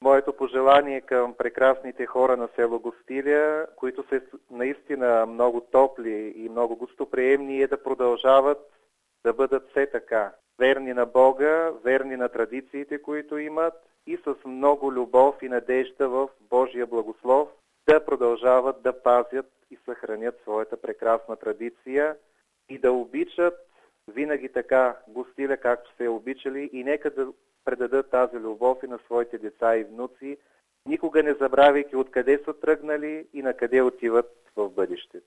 Моето пожелание към прекрасните хора на село Гостиля, които са наистина много топли и много гостоприемни, е да продължават да бъдат все така. Верни на Бога, верни на традициите, които имат и с много любов и надежда в Божия благослов да продължават да пазят и съхранят своята прекрасна традиция и да обичат винаги така Гостиля, както се е обичали, и нека да предадат тази любов и на своите деца и внуци, никога не забравяйки откъде са тръгнали и на къде отиват в бъдещето.